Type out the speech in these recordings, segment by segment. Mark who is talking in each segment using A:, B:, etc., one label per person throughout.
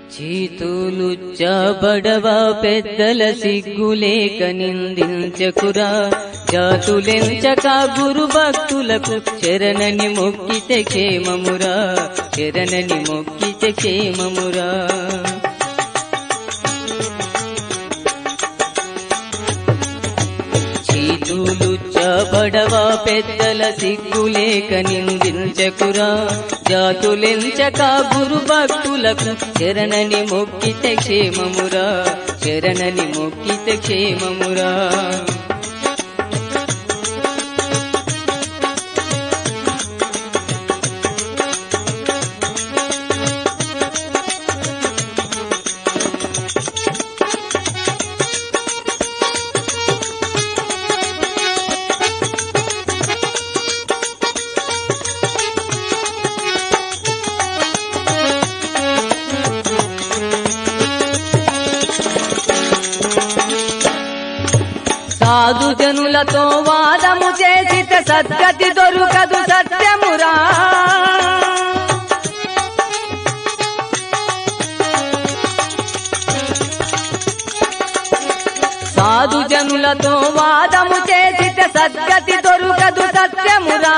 A: చీతులు చాబడవా పెద్దల సిగ్గులేక నిందించకురా జాతులెంచక గురు భక్తులకు శరణని మొక్కితే క్షేమమురా శరణని మొక్కితే క్షేమమురా చీతులు చాబడవా పెద్దల సిగ్గులేక నిందించకురా జాతులెంచక గురు భక్తులకు శరణని మొక్కితే క్షేమమురా శరణని మొక్కితే క్షేమమురా సాధు జనులతో వాదము చేసితే సద్గతి దొరుకదు సత్యమురా సాధు జనులతో వాదము చేసితే సద్గతి దొరుకదు సత్యమురా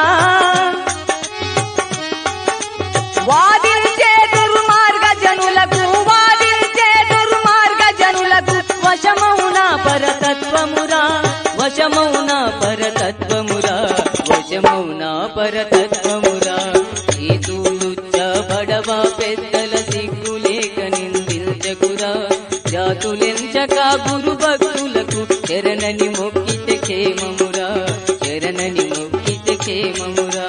A: వాదించే దుర్మార్గ జనులకు వాదించే దుర్మార్గ జనులకు వశమౌనా పరతత్వమురా వశమౌనా పరతత్వమురా వశమౌనా పరతత్వమురా చీతులు చాబడవా పెద్దల సిగ్గులేక నిందించకురా జాతులెంచక గురు భక్తులకు శరణని మొక్కితే క్షేమమురా శరణని మొక్కితే క్షేమమురా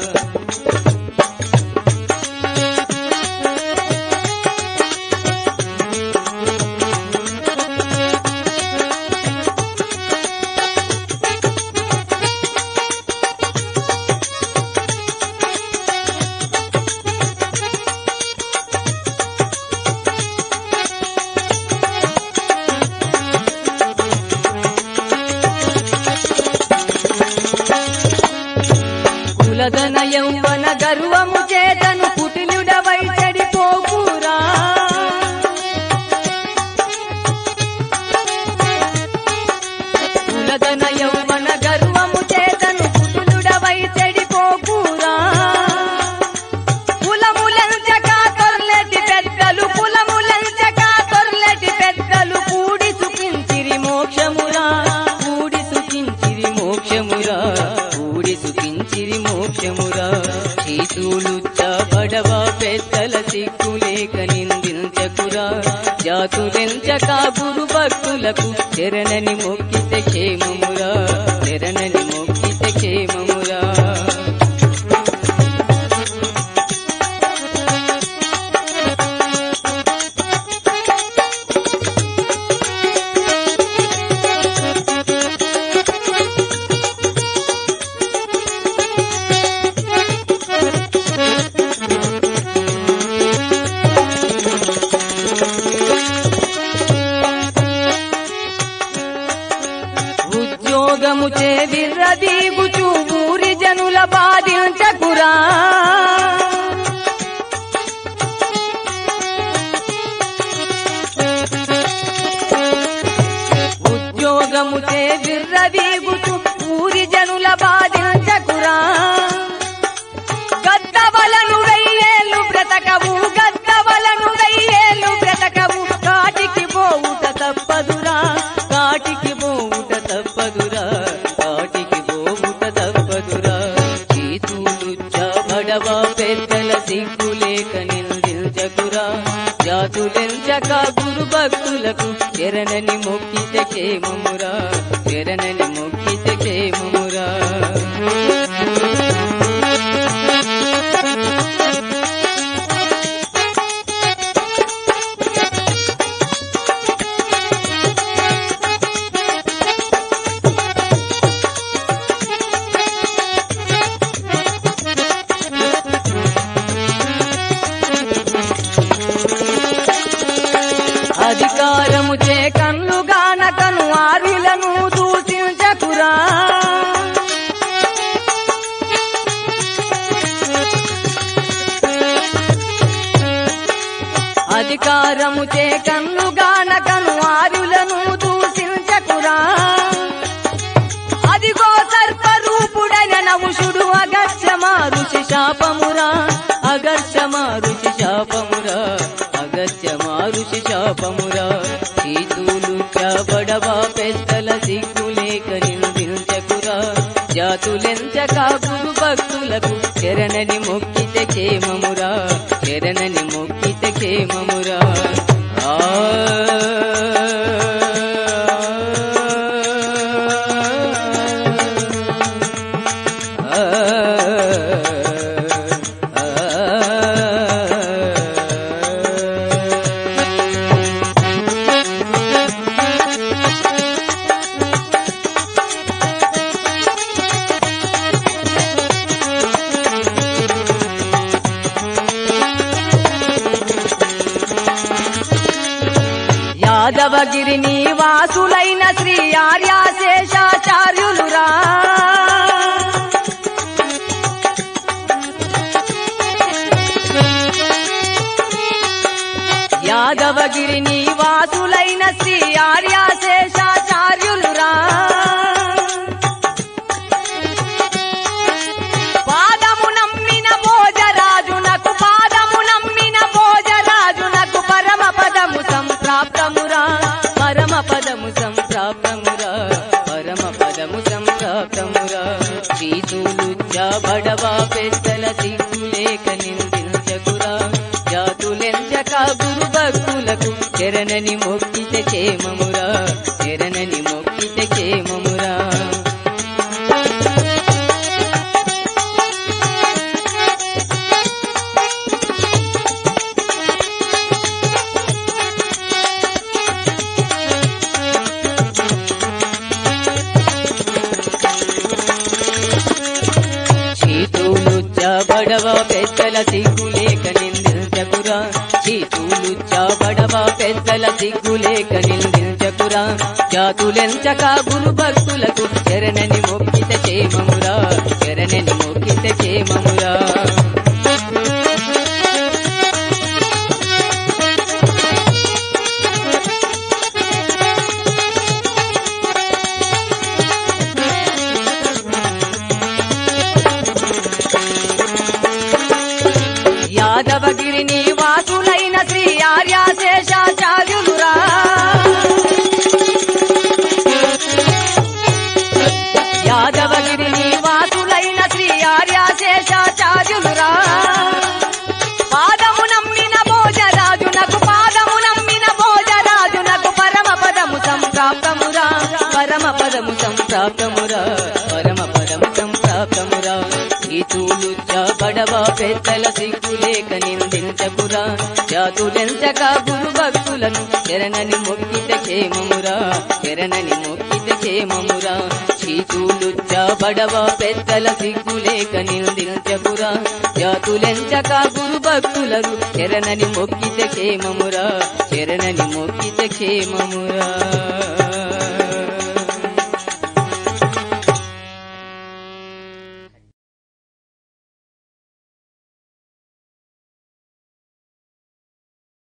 A: కులధన యౌవన గర్వము చేతను కుటిలుడవై చెడిపోకురా కులధన యౌవన గర్వము చేతను కుటిలుడవై చెడిపోకురా కులములంచక తొర్లెటి పెద్దలు కులములంచక తొర్లెటి పెద్దలు కూడి సుఖించిరి మోక్షమురా కూడి సుఖించిరి మోక్షమురా కూడి సుఖించిరి మోక్షమురా చీతులు చాబడవా పెద్దల సిగ్గులేక నిందించకురా జాతులెంచక గురు భక్తులకు శరణని మొక్కితే క్షేమమురా శరణని మొక్కితే క్షేమమురా ఉద్యోగము చే విర్రదీగుచు ఊరి జనుల బాధించకురా ఉద్యోగము చే విర్రదీగుచు ఊరి జనుల బాధించకురా గద్దవలను వెయ్యేళ్ళు బ్రతకవు గద్దవలను వెయ్యేళ్ళు బ్రతకవు కాటికి పోవుట తప్పదురా కాటికి పోవుట తప్పదురా కాటికి పోవుట తప్పదురా చీతులు చాబడవా పెద్దల సిగ్గులేక నిందించకురా జాతులెంచక గురు భక్తులకు శరణని మొక్కితే క్షేమమురా శరణని మొక్కితే క్షేమమురా అధికారము చే కన్నుగానకను ఆరులను దూషించకురా అధికారముచే కన్నుగానకను ఆరులను దూషించకురా అదిగో సర్పరూపుడైన నముషుడు అగర్షమా ఋషి శాపమురా అగర్షమా ఋషి శాపమురా అగర్షమా ఋషి శాపమురా చీతులు చాబడవా పెద్దల సిగ్గులేక నిందించకురా జాతులెంచక గురు భక్తులకు శరణని మొక్కితే క్షేమమురా శరణని మొక్కితే క్షేమమురా యాదవగిరి నివాసులైన శ్రీ ఆర్యాశేషాచార్యులురా యాదవగిరి నివాసులైన శ్రీ ఆర్యాశేషాచార్యులురా పాదము నమ్మిన భోజరాజునకు పాదము నమ్మిన భోజరాజునకు పరమ పదము సంప్రాప్తమురా పరమ పదము సంప్రాప్తమురా పరమ పదము సంప్రాప్తమురా చీతులు చాబడవా పెద్దల సిగ్గులేక నిందించకురా జాతులెంచక గురు భక్తులకు శరణని మొక్కితే క్షేమమురా శరణని మొక్కితే క్షేమమురా చాబడవా పెద్దల సిగ్గులేక నిందించకురా చీతులు చాబడవా పెద్దల సిగ్గులేక నిందించకురా జాతులెంచక గురు భక్తులకు శరణని మొక్కితే క్షేమమురా శరణని మొక్కితే క్షేమమురా యాదవగిరి నివాసులైన శ్రీ ఆర్యాశేషాచార్యులురా యాదవగిరి నివాసులైన శ్రీ ఆర్యాశేషాచార్యులురా పాదము నమ్మిన భోజరాజునకు పాదము నమ్మిన భోజరాజునకు పరమ పదము సంప్రాప్తమురా పరమ పదము సంప్రాప్తమురా పరమ పదము సంప్రాప్తమురా చీతులు చాబడవా పెద్దల సిగ్గులేక నిందించకురా జాతులెంచక గురు భక్తులను శరణని మొక్కితే క్షేమమురా శరణని మొక్కితే క్షేమమురా చీతులు చాబడవా పెద్దల సిగ్గులేక నిందించకురా జాతులెంచక గురు భక్తులను శరణని మొక్కితే క్షేమమురా శరణని మొక్కితే క్షేమమురా